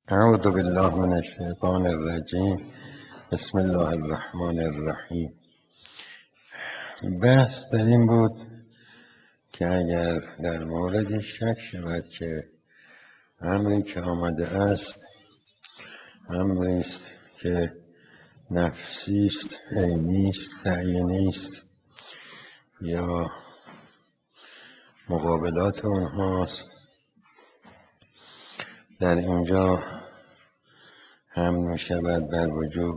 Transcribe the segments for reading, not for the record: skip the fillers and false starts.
اعوذ بالله من الشیطان الرجیم. بسم الله الرحمن الرحیم. بحث در این بود که اگر در مورد شک شود که امری که آمده است امری است که نفسی است، عینی است، تعیینی است، یا مقابلات اونهاست، در اینجا حمل می شود بر وجوب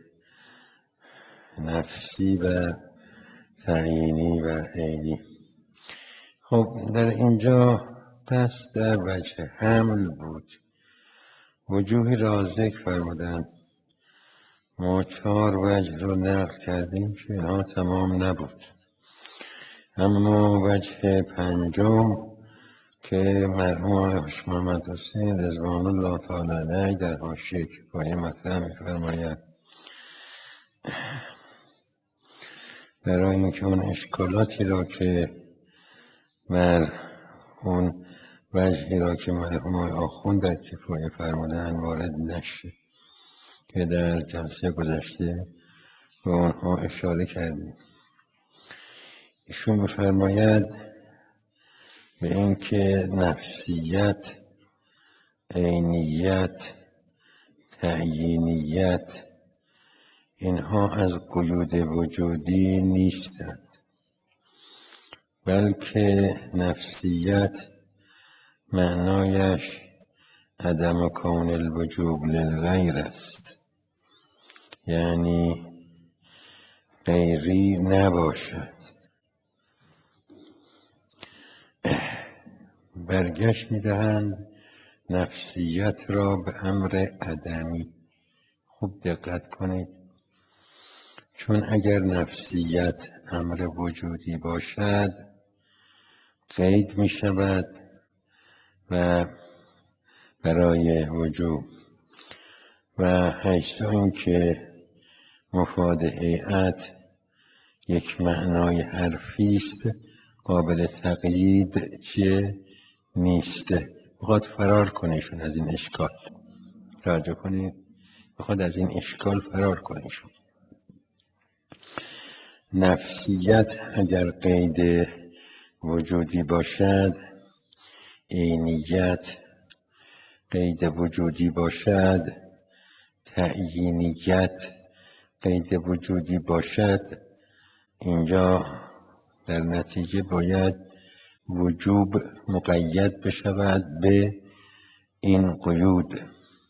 نفسی و تعیینی و عینی. خب در اینجا پس در وجه حمل بود. وجوهی را ذکر فرمودند. ما 4 وجه رو نقل کردیم که اینها تمام نبود، اما وجه پنجم که مرحوم حاج محمد حسین رضوان الله تعالی علیه در حاشیه کفایه مطرح می‌فرماید برای اینکه اون اشکالاتی را که بر اون وجهی را که مرحوم آخوند در کفایه فرمودن وارد نشه که در جلسه گذشته به اونها اشاره کردیم. ایشون می‌فرماید به اینکه نفسیت، عینیت، تعیینیت اینها از قیود وجودی نیستند، بلکه نفسیت معنایش عدم کون الوجوب للغیر است، یعنی غیری نباشد. برگشت می‌دهند نفسیت را به امر عدمی. خوب دقت کنید، چون اگر نفسیت امر وجودی باشد قید می شود و برای وجوب و حیث این که مفاد هیئت یک معنای حرفی است قابل تقیید چیه؟ نیست. بخواد فرار کنیشون از این اشکال. توجه کنید، بخواد از این اشکال فرار کنیشون. نفسیت اگر قید وجودی باشد، عینیت قید وجودی باشد، تعیینیت قید وجودی باشد، اینجا در نتیجه باید وجوب مقید بشود به این قیود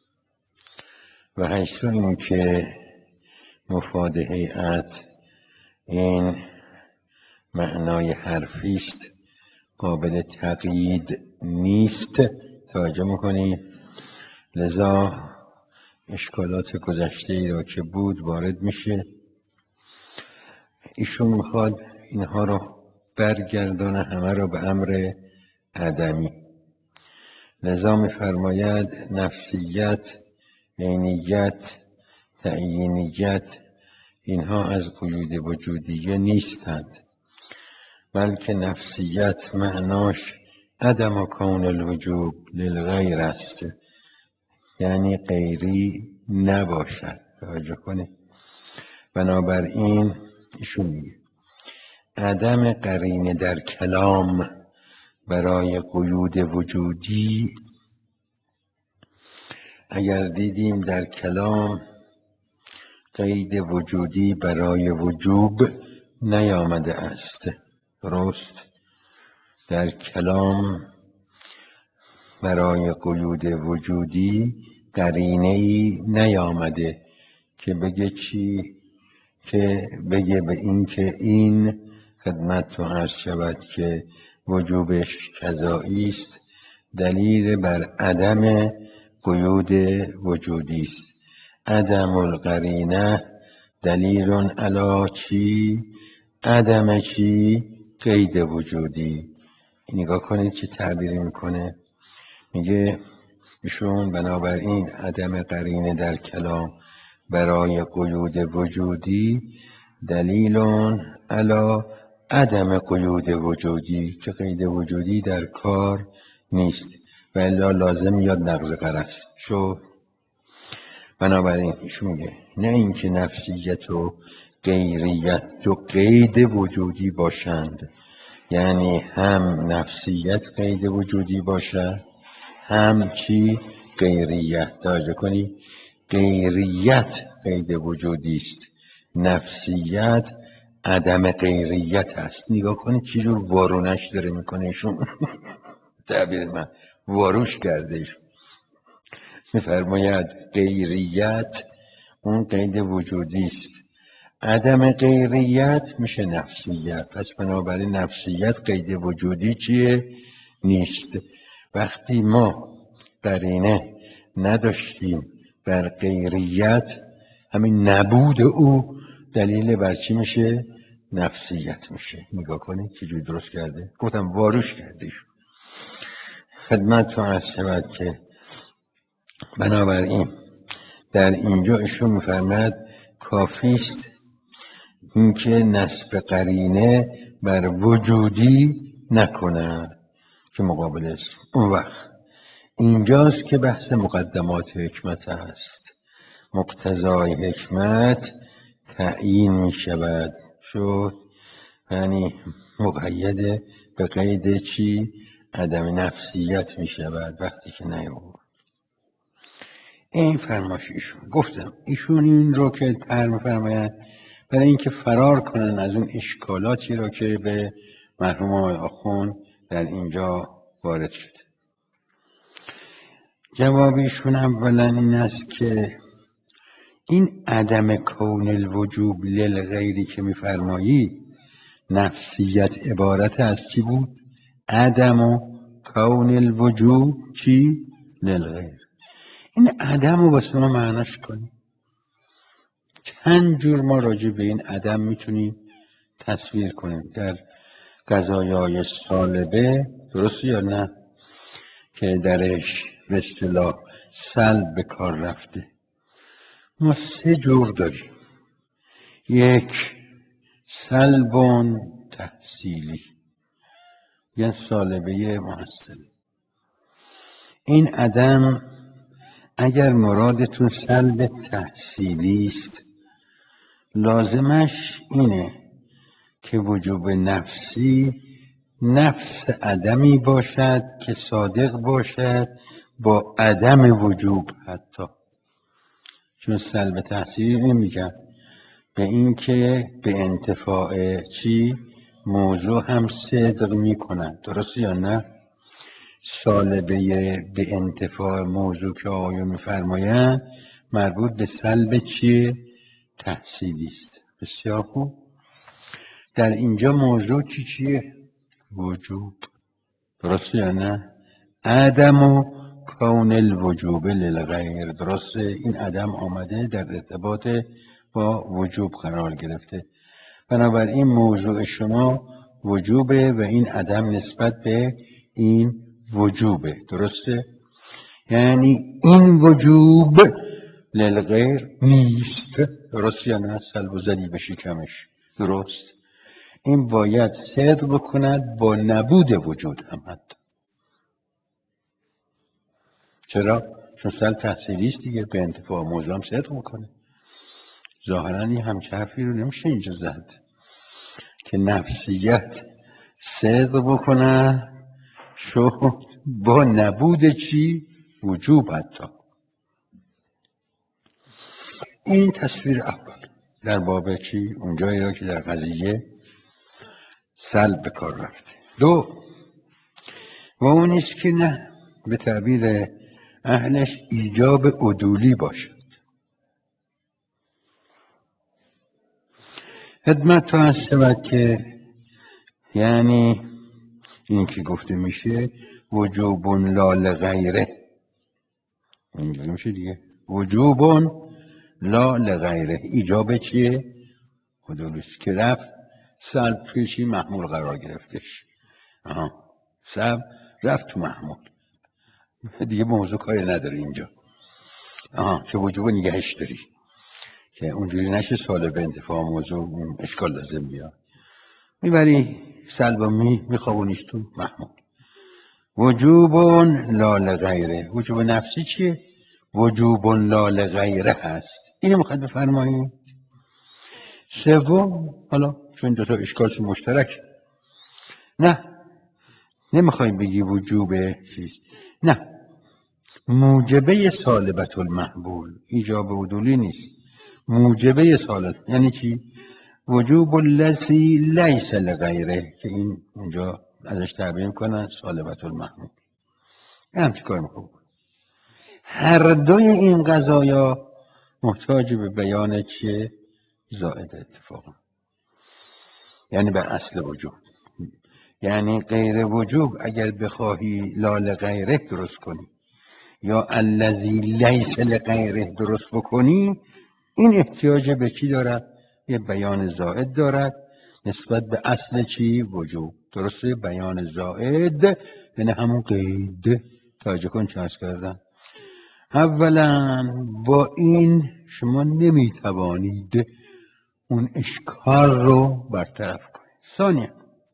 و حیث این که مفاد هیئت این معنای حرفی است قابل تقیید نیست. توجه میکنید، لذا اشکالات گذشته ای را که بود وارد میشه. ایشون میخواد اینها را برگردانه همه را به امر عدمی. لذا میفرماید نفسیت، عینیت، تعیینیت اینها از قیود وجودیه نیستند، بلکه نفسیت معناش عدم کون الوجوب للغیر است، یعنی غیری نباشد. توجه کنید، بنابراین ایشون میگه عدم قرینه در کلام برای قیود وجودی. اگر دیدیم در کلام قید وجودی برای وجوب نیامده است، درست؟ در کلام برای قیود وجودی قرینه‌ای نیامده که بگه چی؟ که بگه به این که این خدمت تو عرض شود که وجوبش قضایی است، دلیل بر عدم قیود وجودی است. عدم القرینه دلیل علی چی؟ عدم چی؟ قید وجودی. نگاه کنید چه تعبیری میکنه. میگه ایشون بنابراین عدم قرینه در کلام برای قیود وجودی دلیل علی عدم قیود وجودی، که قید وجودی در کار نیست. و الا لازم میاد نقض قرض شو. بنابراین ایشون میگه نه اینکه نفسیت و غیریت دو قید وجودی باشند، یعنی هم نفسیت قید وجودی باشد هم چی غیریت. توجه کنی غیریت قید وجودی است، نفسیت عدم غیریت است. نگاه کنید چی جور وارونش داره میکنه ایشون. تعبیر من واروش کرده ایشون. میفرماید غیریت اون قید وجودی است، عدم غیریت میشه نفسیت. پس بنابراین نفسیت قید وجودی چیه؟ نیست. وقتی ما قرینه نداشتیم بر غیریت، همین نبود او دلیل بر چی میشه؟ نفسیت میشه. نگاه کنید چجوری درست کرده، گفتم واروش کرده ایشون. خدمتتون عرض شود که بنابراین در اینجا ایشون میفرماید کافی است اینکه نصب قرینه بر وجودی نکنه که مقابل است. اون وقت اینجاست که بحث مقدمات حکمت است. مقتضای حکمت تعیین می شود شد، یعنی مقید به قید چی؟ عدم نفسیت می شود وقتی که نیاورد. این فرماش ایشون. گفتم ایشون این رو که طرح می‌فرمایند برای اینکه فرار کنن از اون اشکالاتی رو که به مرحوم آقای آخوند در اینجا وارد شده. جواب ایشون اولا این است که این عدم کون الوجوب للغیری که می‌فرمایی نفسیت عبارت از چی بود؟ عدم و کون الوجوب چی؟ للغیر. این عدم رو واسه ما معناش کنیم. چند جور ما راجع به این عدم میتونیم تصویر کنیم در قضایای سالبه، درست یا نه، که درش به اصطلاح سلب به کار رفته. ما سه جور داریم. یک، سلبون تحصیلی، یعنی سالبه محصل. این عدم اگر مرادتون سلب تحصیلی است، لازمش اینه که وجوب نفسی نفس عدمی باشد که صادق باشد با عدم وجوب. حتی چون سلب تحصیلی نمیگم به این که به انتفاع چی موضوع هم صدق میکنن، درست یا نه؟ سالبه به انتفاع موضوع که آقایون میفرمایند مربوط به سلب چیه؟ تحصیلی است. بسیار خوب. در اینجا موضوع چیه؟ وجوب، درسته یا نه؟ عدم و کون الوجوب للغیر، درسته؟ این عدم آمده در ارتباط با وجوب قرار گرفته. بنابراین موضوع شما وجوبه و این عدم نسبت به این وجوبه، درسته؟ یعنی این وجوب للغیر نیست، درست یا نه؟ سلب و زدی به شکمش، درست؟ این باید صدق بکند با نبود وجود هم. حتی چرا؟ چون سلب تحصیلی است دیگه، به انتفاع موضوع هم صدق میکنه. ظاهرا این همچه حرفی رو نمیشه اینجا زد که نفسیت صدق بکنه شو با نبود چی؟ وجوب. حتی این تصویر اول در باب چی؟ اونجایی را که در قضیه سلب به کار رفته. دو، و اون است که نه به تعبیر اهلش ایجاب عدولی باشد. خدمت تو هست شود که یعنی این که گفته میشه وجوبون لا لغیره، اینجوری میشه دیگه، وجوبون لا لغیره. ایجاب چیه؟ عدولیست که رفت سلب پیشی محمول قرار گرفتش. سلب رفت تو محمول دیگه، موضوع کاری نداره اینجا. که وجوب نگهش داری که اونجوری نشه سال به انتفاع موضوع اشکال لازم بیاد. میبری سلب میخوابونیش تو محمول. وجوب لا لغیره. وجوب نفسی چیه؟ وجوب لا لغیره هست. اینو میخواد بفرمایید. سوم، حالا چون دوتا اشکالش مشترک، نه نمیخوای بگی وجوب چیز، نه، موجبه سالبت المحبول، ایجاب عدولی نیست، موجبه سالبت. یعنی چی؟ وجوب الذی لیس لغیره، که این اونجا ازش تعبیر کنن سالبت المحبول. همچی کار میکنه. هر دوی این قضایا محتاج به بیان چیه؟ زائد اتفاقا، یعنی بر اصل وجوب. یعنی غیر وجوب اگر بخواهی لا لغیره درست کنی یا الذی لیس لغیره درست بکنی، این احتیاج به چی دارد؟ یه بیان زائد دارد نسبت به اصل چی؟ وجوب. درسته؟ بیان زائد یعنی همون قید. توجه کن چه عرض کردم. اولا با این شما نمیتوانید اون اشکال رو برطرف کنید. ثانیا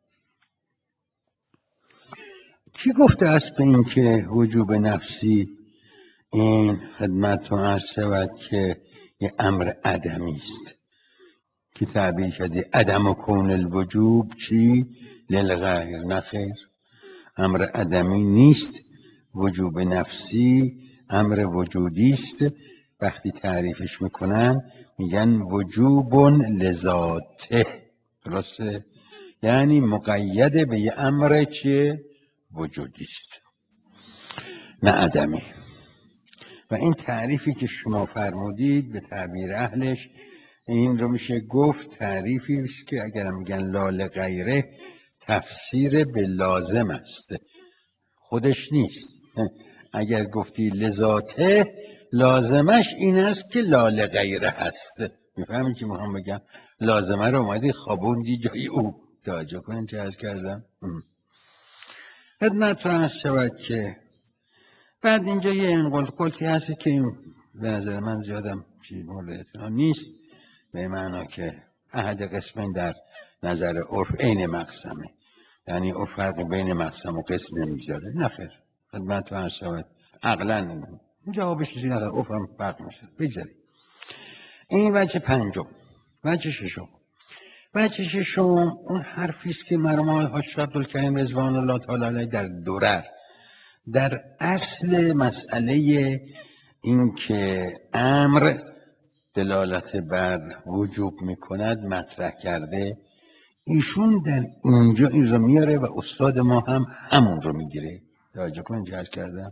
کی گفته است به این که وجوب نفسی این خدمت رو عرض شود که یه امر عدمی است، که تعبیر کرده عدم و کون الوجوب چی؟ للغیر. نخیر، امر عدمی نیست. وجوب نفسی امر وجودی است. وقتی تعریفش میکنن میگن وجوب لذاته. درسته؟ یعنی مقید به یه امر چیه؟ وجودی است، نه عدمی. و این تعریفی که شما فرمودید به تعبیر اهلش، این رو میشه گفت تعریفی است که اگر میگن لا لغیره تفسیر به لازم است، خودش نیست. اگر گفتی لذاته لازمش این است که لا لغیره هست. میفهمی چی میخوام بگم؟ لازمه رو اومدی خوابوندی جای او. توجه کنین چه عرض کردم. خدمت رو عرض شود که بعد اینجا یه انقلتی هستی که این به نظر من زیادم چیز مورد اعتنا نیست، به معنا که احد قسمین در نظر عرف عین مقسمه، یعنی عرف فرق بین مقسم و قسم نمیذاره. نخیر، خدمت رو عرض شود عقلا جوابش چیزی نداره، عرف هم فرق میشه. بگذاریم این وجه پنجم. وجه ششم، وجه ششم اون حرفیست که مرحوم آقای حاج عبدالکریم رضوان الله تعالی علیه در درر در اصل مسئله این که امر دلالت بر وجوب میکند مطرح کرده. ایشون در اونجا این رو میاره و استاد ما هم همون رو میگیره. توجه کن جهت کردم.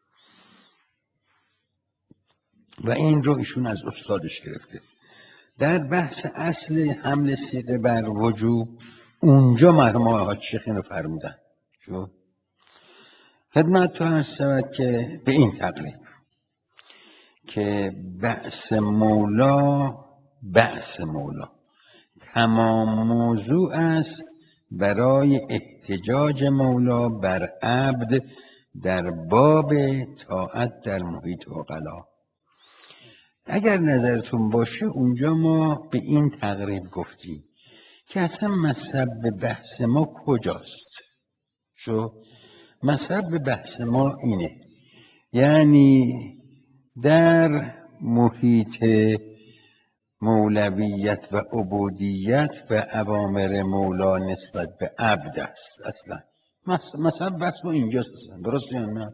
و این رو ایشون از استادش گرفته. در بحث اصل حمل صیغه بر وجوب اونجا مرحوم آقای حاج شیخ اینو فرمودن. شو خدمت تو عرض شود که به این تقریب که بحث مولا تمام موضوع است برای احتجاج مولا بر عبد در باب طاعت در محیط عقلا. اگر نظرتون باشه اونجا ما به این تقریب گفتیم که اصلا مصب بحث ما کجاست. مصب بحث ما اینه، یعنی در محیط مولویت و عبودیت و اوامر مولا نسبت به عبد است. اصلا مثلا بحث ما اینجاست. اصلا درست یا نه؟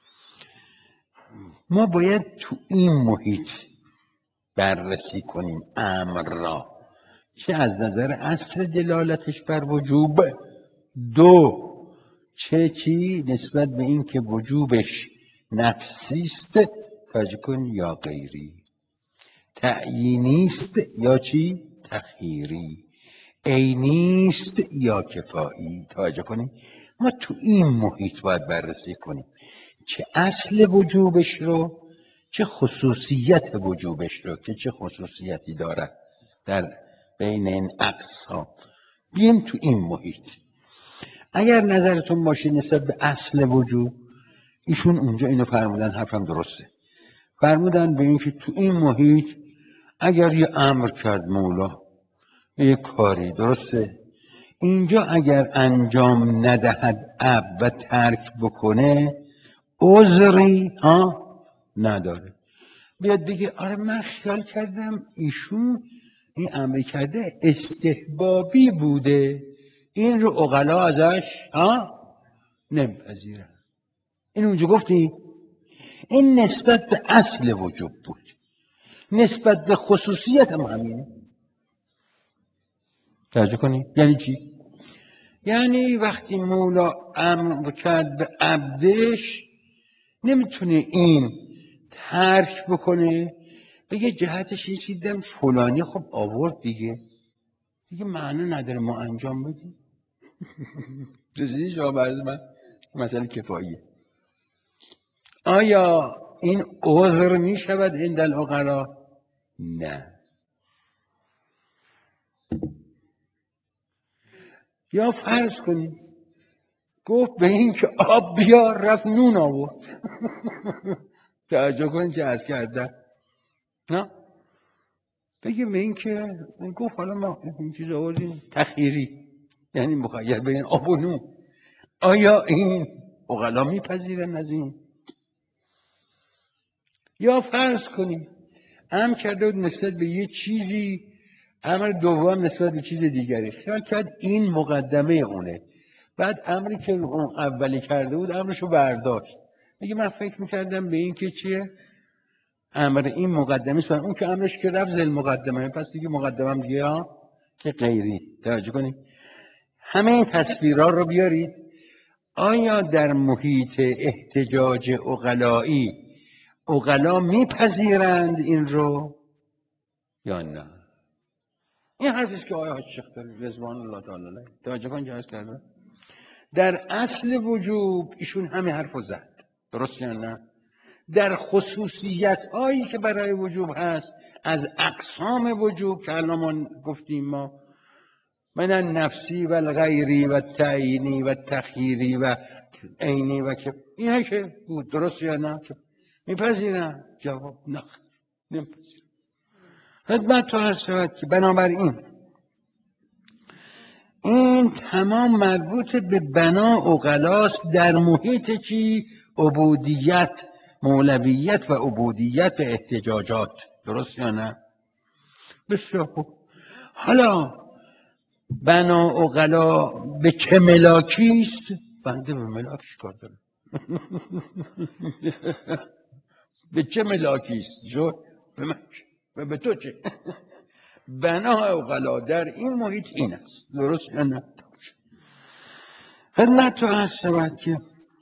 ما باید تو این محیط بررسی کنیم امر را، چه از نظر اصل دلالتش بر وجوب، دو چه چی نسبت به این که وجوبش نفسیست، توجه کن، یا غیری، تعیینیست یا چی؟ تخییری، عینیست یا کفایی. توجه کنیم ما تو این محیط باید بررسی کنیم چه اصل وجوبش رو، چه خصوصیت وجوبش رو، که چه خصوصیتی دارد در بین این اقسام. بیم تو این محیط. اگر نظرتون باشه نسبت به اصل وجوب، ایشون اونجا اینو فرمودن، حرفم درسته، فرمودن به این که تو این محیط اگر یه امر کرد مولا یه کاری، درسته، اینجا اگر انجام ندهد اب و ترک بکنه عذری نداره. بیاد بگه آره من خیال کردم ایشون این امر کرده استحبابی بوده، این رو عقلا ازش نمیپذیرن. این اونجا گفتی این نسبت به اصل وجوب بود، نسبت به خصوصیت هم همینه. توجه کنی یعنی چی؟ یعنی وقتی مولا امر کرد به عبدش نمیتونه این ترک بکنه بگه جهتش این چیدم فلانی خب آورد دیگه معنی نداره ما انجام بدیم. رسیدی شما برز من مسئله کفاییه. آیا این عذر می شود عند العقلا؟ نه. یا فرض کنیم گفت به این که آب بیار رفت نون آورد. توجه کنید چه عرض کرده. نه بگیم به این که گفت حالا ما این چیز آوردیم تخییری، یعنی مخیر بین آب و نون. آیا این عقلا میپذیرن از این؟ یا فرض کنیم امر کرده بود نسبت به یه چیزی، امر دوم نسبت به چیز دیگری، خیال کرد این مقدمه اونه، بعد امری که اون اولی کرده بود امرشو برداشت، میگه من فکر میکردم به این که چیه امر این مقدمه است، اون که امرش که رفت زل مقدمه، پس دیگه مقدمه دیگه که غیری. توجه کنید همه این تصویرها رو بیارید. آیا در محیط احتجاج عقلایی عقلا میپذیرند این رو یا نه؟ این حرفیست که آقای حاج شیخ رضوان الله تعالی علیه توجه کن جهاز کرده در اصل وجوب ایشون همه حرفو زد، درست یا نه؟ در خصوصیت هایی که برای وجوب هست از اقسام وجوب که الان ما گفتیم ما من نفسی و الغیری و تعیینی و تخییری و عینی و که اینا که بود، درست یا نه؟ که میپذیرن؟ جواب نه، نمیپذیرن. خدمت تو هست شود که بنابراین این تمام مربوط به بنا عقلاست در محیط چی؟ عبودیت، مولویت و عبودیت و احتجاجات، درست یا نه؟ بسیار خوب. حالا بنا عقلا به چه ملاکی است؟ بنده به ملاکش کار دارم. به چه ملاکی است؟ جو به من چه؟ و به تو چه؟ بنا عقلا در این محیط این است، درست یا نه؟ خدمت تو هست شود که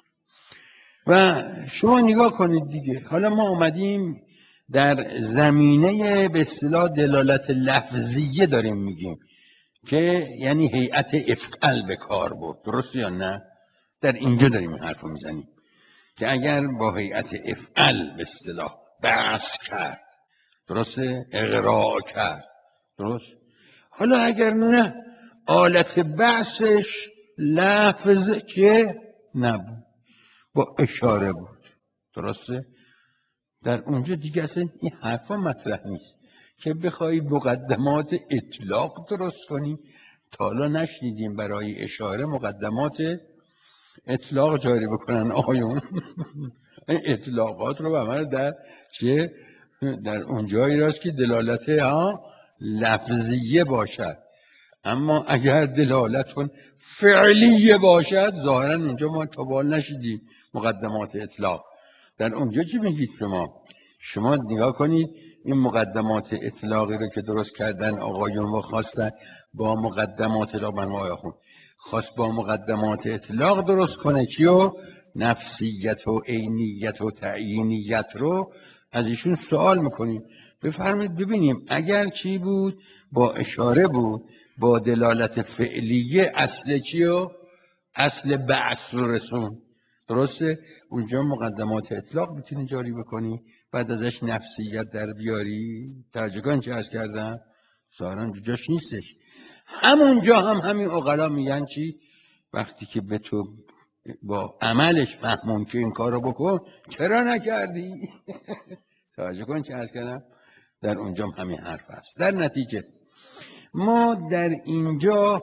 و شما نگاه کنید دیگه، حالا ما آمدیم در زمینه به اصطلاح دلالت لفظیه داریم میگیم که یعنی هیئت افعل به کار برد، درست یا نه؟ در اینجا داریم این حرف رو میزنیم که اگر با هیئت افعل به اصطلاح بحث کرد، درسته؟ اقراء کرد، درست؟ حالا اگر نه آلت بحثش لفظ چه؟ نبود، با اشاره بود، درسته؟ در اونجا دیگه اصلا این حرفا مطرح نیست که بخوایی مقدمات اطلاق درست کنی. تا حالا نشنیدیم برای اشاره مقدمات اطلاق جاری بکنن آیون. اطلاقات رو به من در چه؟ در اونجایی راست که دلالت لفظیه باشد، اما اگر دلالتون فعلیه باشد ظاهرا اونجا ما تا بال نشیدیم مقدمات اطلاق. در اونجا چی میگید شما نگاه کنید این مقدمات اطلاقی رو که درست کردن آقایون و خواستن با مقدمات اطلاق، من آقای خون خواست با مقدمات اطلاق درست کنه چیو؟ نفسیت و عینیت و تعیینیت رو از ایشون سوال میکنیم بفرمایید ببینیم اگر چی بود با اشاره بود، با دلالت فعلیه اصل چیو؟ اصل بعث رو رسون، درسته؟ اونجا مقدمات اطلاق میتونی جاری بکنی، بعد ازش نفسیت در بیاری. ترجگان چه عرض کردم؟ ظاهرا جاش نیستش. همونجا هم همین عقلا میگن چی؟ وقتی که به تو با عملش فهمون که این کار رو بکن چرا نکردی؟ توجه کن چه عرض کردم؟ در اونجا هم همین حرف هست. در نتیجه ما در اینجا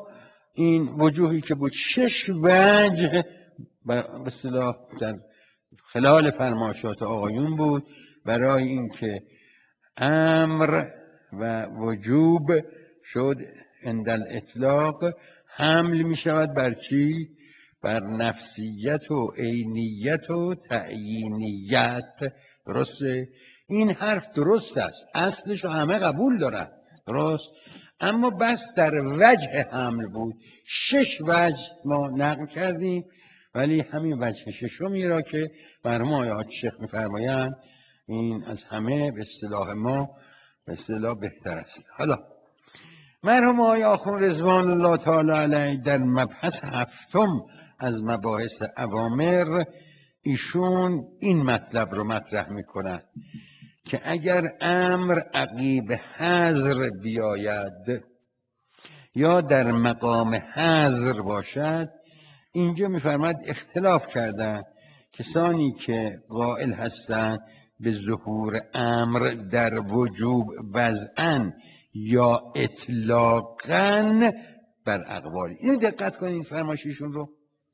این وجوهی که بود 6 وجه به اصطلاح در خلال فرمایشات آقایون بود برای اینکه امر و وجوب شد عند الاطلاق حمل می شود بر چی؟ بر نفسیت و عینیت و تعیینیت. درسته؟ این حرف درست است، اصلش رو همه قبول دارن، درست؟ اما بس در وجه حمل بود. 6 وجه ما نقل کردیم، ولی همین وجه ششمی را که مرحوم حاج شیخ می‌فرمایند این از همه به اصطلاح ما به اصطلاح بهتر است. حالا مرحوم آقای آخوند رضوان الله تعالی علیه در مبحث 7 از مباحث اوامر ایشون این مطلب رو مطرح می‌کند که اگر امر عقیب حظر بیاید یا در مقام حظر باشد، اینجا می‌فرماید اختلاف کردند کسانی که قائل هستند به ظهور امر در وجوب وضعاً یا اطلاقاً بر اقوالی. اینو دقت کنید فرمایششون رو.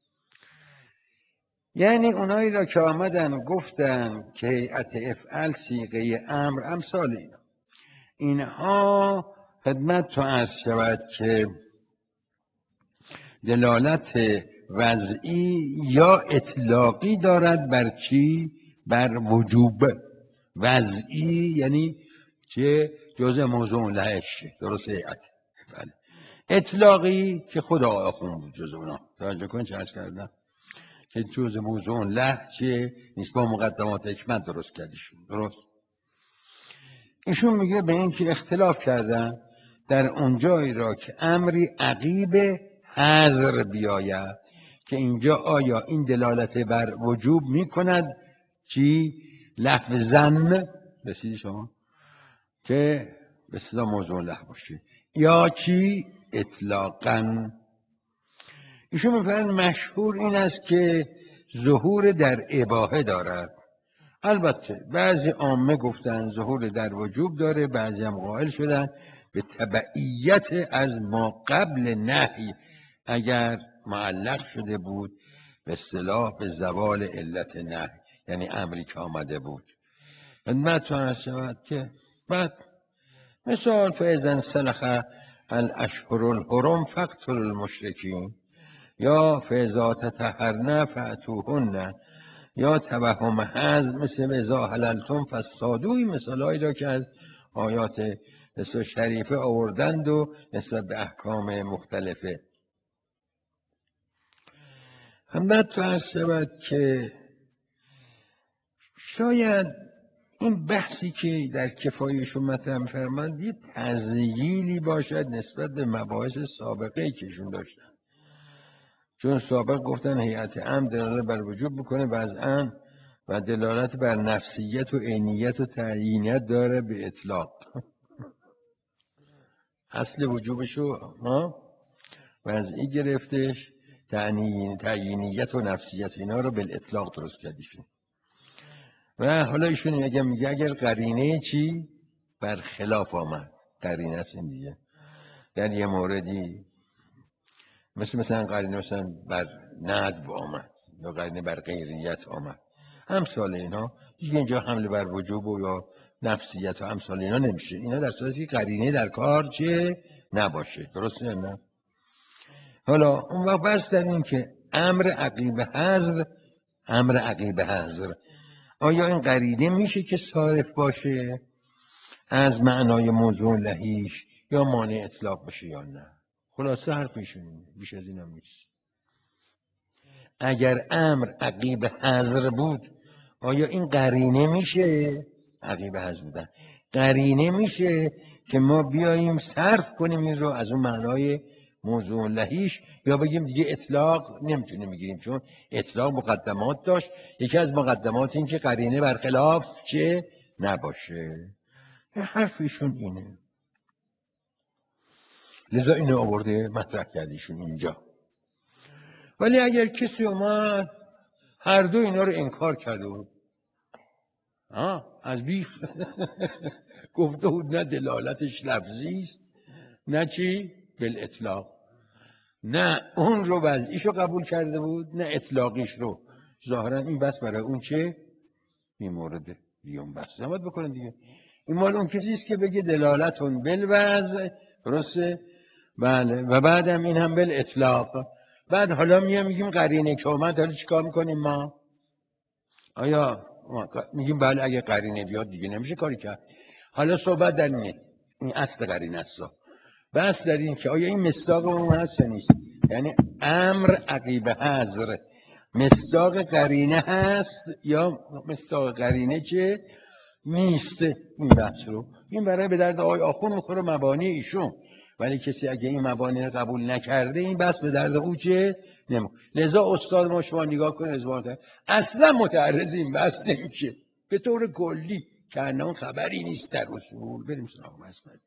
یعنی اونایی را که آمدن گفتن که هیئت افعل صیغه امر امثال اینها خدمت تو عرض شود که دلالت وضعی یا اطلاقی دارد بر چی؟ بر وجوب. وضعی یعنی چه؟ جزء موضوع لهش، درست هیئت افعل. اطلاقی که خدا آخون بود جزء اونا. توجه کن چه عرض کردم که جزء موضوع لهجه نیست، با مقدمات حکمت درست کردیشون. درست؟ ایشون میگه به این که اختلاف کردن در اونجایی را که امری عقیب حظر بیاید که اینجا آیا این دلالت بر وجوب میکند چی؟ لفظاً رسیدی شما که به اصطلاح موضوع له باشه یا چی؟ اطلاقاً. ایشون میفرمایند مشهور این است که ظهور در اباحه دارد. البته بعضی عامه گفتن ظهور در وجوب داره، بعضی هم قائل شدن به تبعیت از ما قبل نهی اگر معلق شده بود به اصطلاح به زوال علت نهی، یعنی امری که آمده بود. خدمتتون عرض شود که بعد مثال فاذا سلخ الاشهر الحرم فاقتلوا المشرکین یا فاذا تطهرن فاتوهن یا توهم حظ مثل اذا حللتم فاصطادوا. این مثالهایی را که از آیات شریفه آوردند و نسبت به احکام مختلفه. خدمت تو عرض شود که شاید این بحثی که در کفایشون مطرح می‌فرمایند یه تزییلی باشد نسبت به مباحث سابقه کهشون داشتن، چون سابق گفتن هیئت امر دلالت بر وجوب میکنه وضعاً و دلالت بر نفسیت و عینیت و تعیینیت داره به اطلاق. اصل وجوبشو وضعی گرفتش، تعیینیت و نفسیت اینا رو به اطلاق درست کردیشون. و حالا ایشون میگه اگر قرینه چی؟ بر خلاف آمد. قرینه است این دیگه. در یه موردی مثلا قرینه مثلا بر ندب آمد یا قرینه بر غیریت آمد، امثال اینا دیگه اینجا حمله بر وجوب و یا نفسیت و امثال اینا نمیشه. اینا در صورتی که قرینه در کار چه نباشه. درسته نه؟ حالا اون وقت بس در این که امر عقیب حظر آیا این قرینه میشه که صارف باشه از معنای موضوع لهیش یا مانع اطلاق بشه یا نه؟ خلاصه حرفشون بیش از این هم نیست. اگر امر عقیب حظر بود آیا این قرینه میشه؟ عقیب حظر بودن قرینه میشه که ما بیاییم صرف کنیم این رو از اون معنای موضوع لهیش، یا بگیم دیگه اطلاق نمیتونیم بگیریم چون اطلاق مقدمات داشت. یکی از مقدمات این که قرینه برخلاف چه نباشه. حرفشون اینه، لذا اینو آورده مطرح کردیشون اینجا. ولی اگر کسی اومد هر دو اینا رو انکار کرده بود، از بیخ گفته بود نه دلالتش لفظی است نه چی بالاطلاق، نه اون رو وضعیشو قبول کرده بود نه اطلاقیش رو. ظاهرا این بس برای اون چه این مورد دیگه اون بس نباید بکنن دیگه. این مال اون کسی است که بگه دلالتون بالوضع، درسته؟ بله. و بعدم این هم بالاطلاق. بعد حالا میگیم قرینه که اومد، حالا چیکار میکنیم ما؟ آیا میگیم بله اگه قرینه بیاد دیگه نمیشه کاری کرد. حالا صحبت در اینه، این اصل قرینه است. بس در این که آیا این مصداق اون هست یا نیست. یعنی امر عقیب حظر مصداق قرینه هست یا مصداق قرینه که نیست. این بحث رو این برای به درد آقای آخون میخوره مبانی ایشون، ولی کسی اگه این مبانی رو قبول نکرده این بحث به درد او چه لذا استاد ما شما نگاه کنید اصلا متعرض این بحث نمیشه به طور کلی که اون خبری نیست در اصول. بریم سراغ مسئله.